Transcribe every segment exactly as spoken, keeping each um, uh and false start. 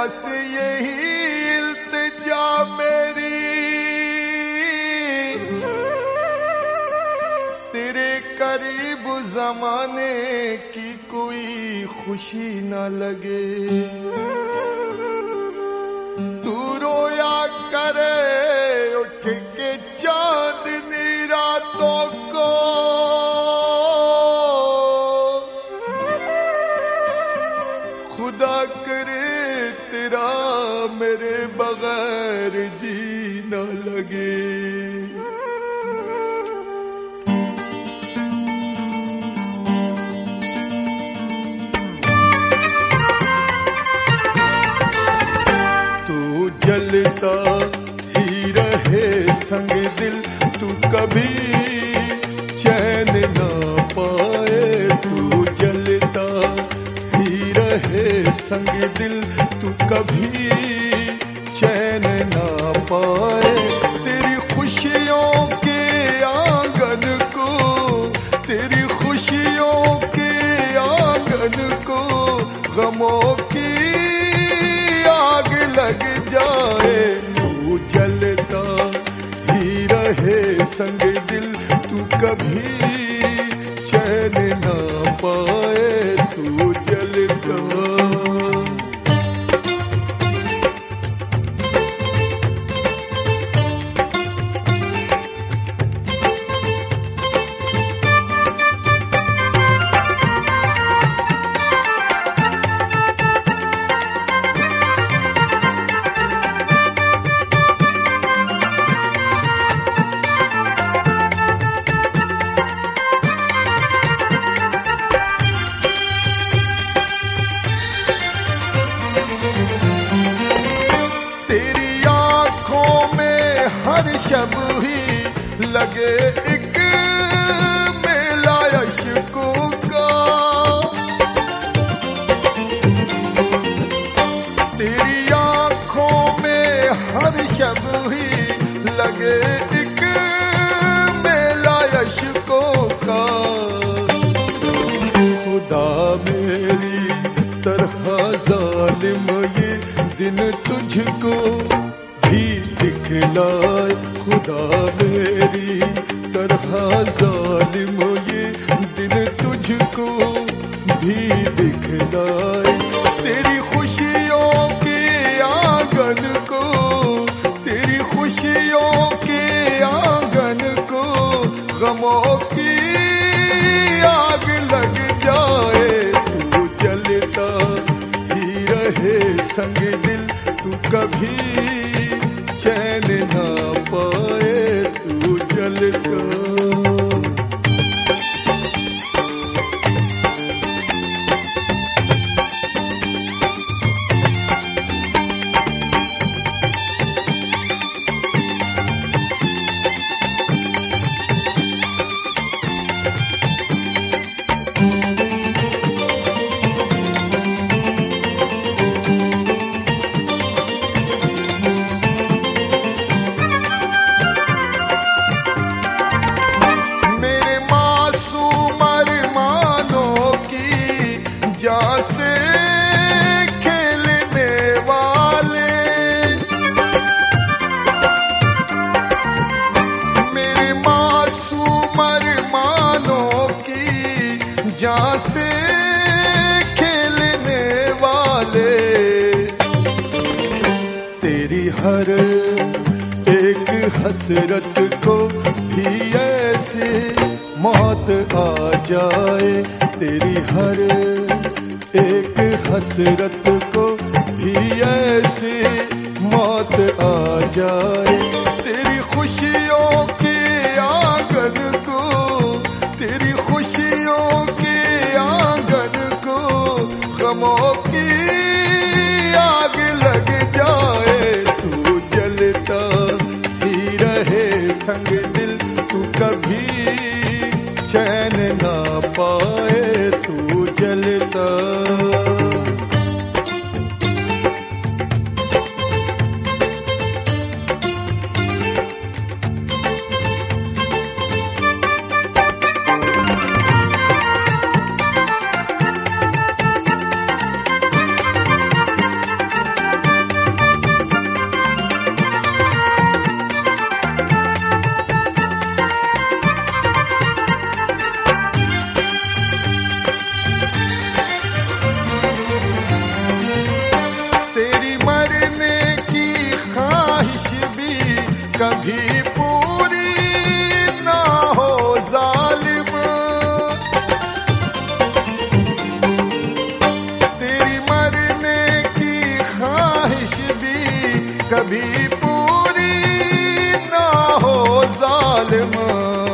बस यही इल्तिजा मेरी, तेरे करीब ज़माने की कोई खुशी न लगे। तू रोया करे उठ के चांदनी रातों को, खुदा करे तेरा मेरे बगैर जी न लगे। तू जलता ही रहे संग दिल, तू कभी चैन ना पाए। तू जलता ही रहे संग दिल, तू कभी चैन ना पाए। तेरी खुशियों के आंगन को, तेरी खुशियों के आंगन को गमों की आग लग जाए। तू जलता ही रहे संग दिल, तू कभी चैन ना पाए। तू जलता हर शब ही लगे एक मेला इश्कों का। तेरी आँखों में हर शब ही लगे एक मेला इश्कों का। खुदा मेरी तरह जालिम ये दिन तुझको भी दिखलाए। खुदा मेरी तरह जालिम ये दिन तुझको भी दिखलाए। तेरी खुशियों के आंगन को, तेरी खुशियों के आंगन को गमों की आग लग जाए। तू जलता ही रहे संग दिल, तू कभी चैन ना पाए। तू जलता से खेलने वाले मेरे मासूम अरमानों की जान से खेलने वाले। तेरी हर एक हसरत को भी ऐसे मौत आ जाए। तेरी हर एक हसरत को भी ऐसे मौत आ जाए। तेरी खुशियों के आंगन को, तेरी खुशियों के आंगन को गमों की आग लग जाए। तू जलता ही रहे संग दिल, तू कभी चैन ना पाए। तू जलता जालिमा।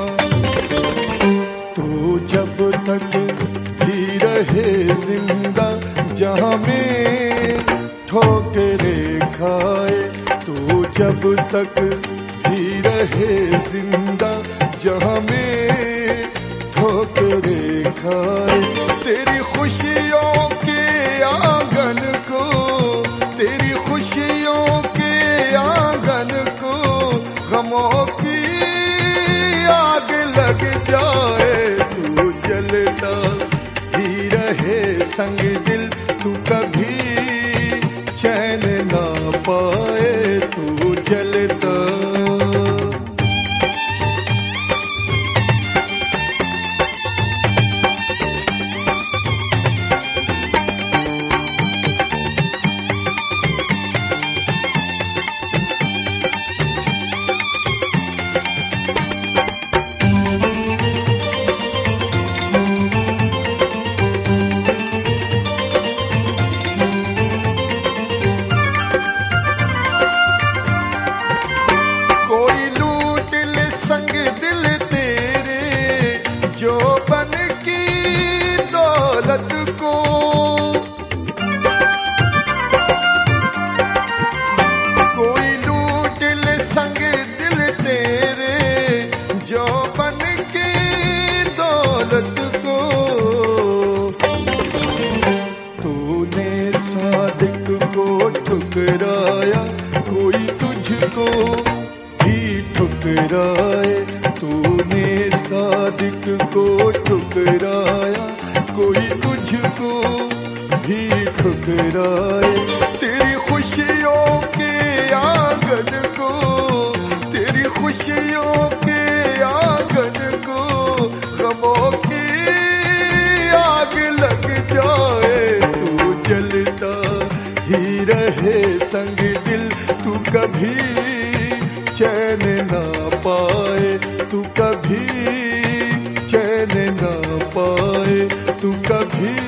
तू जब तक भी रहे जिंदा जहां में ठोकरें खाए, तू जब तक भी रहे जिंदा जहां में ठोकरें खाए, तेरी खुशियों के आंगन को, तेरी खुशियों के आंगन को गमों की आग लग जाए। तू जलता ही रहे संग दिल, तू कभी चैन ना पाए, तू जलता। को कोई लूट ले संग दिल तेरे, जो बन के दौलत को। तूने सादिक को ठुकराया, कोई तुझको भी ठुकराए, तूने सादिक को ठुकराया, कोई तुझको भी ठुकराए। तेरी खुशियों के आंगन को, तेरी खुशियों के आंगन को गमों की आग लग जाए। तू जलता ही रहे संग दिल, तू कभी चैन ना पाए, तू कभी चैन ना पाए, तू कभी